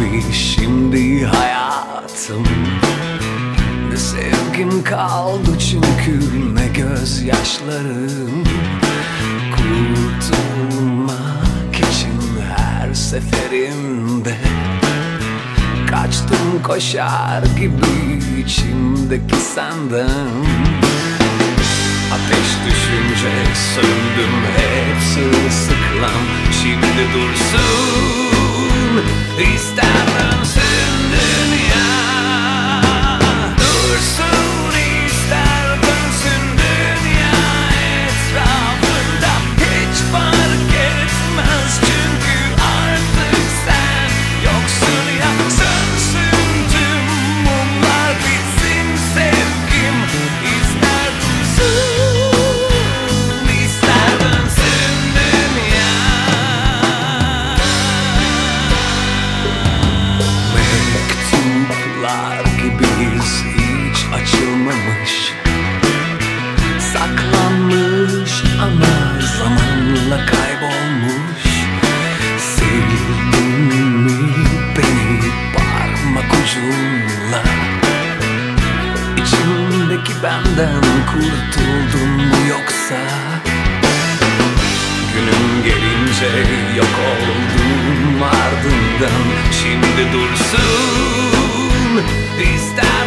gibi şimdi hayatım. Ne sevgim kaldı çünkü ne gözyaşlarım. Kurtulmak için her seferinde kaçtım koşar gibi içimdeki senden. Ateş düşünce söndüm hep sırılsıklam. Şimdi dursun, ister dönsün dünya. Dursun, ister dönsün dünya etrafında. Hiç fark etmez çünkü artık sen yoksun ya. Sönsün tüm mumlar, bitsin sevgim. İster dursun, ister dönsün dünya. Mektuplar gibiyiz, hiç açılmamış, saklanmış ama zamanla kaybolmuş. Sevdin mi beni parmak ucunla? İçimdeki benden kurtuldun mu yoksa? Günüm gelince yok oldum ardından. Şimdi dursun, ister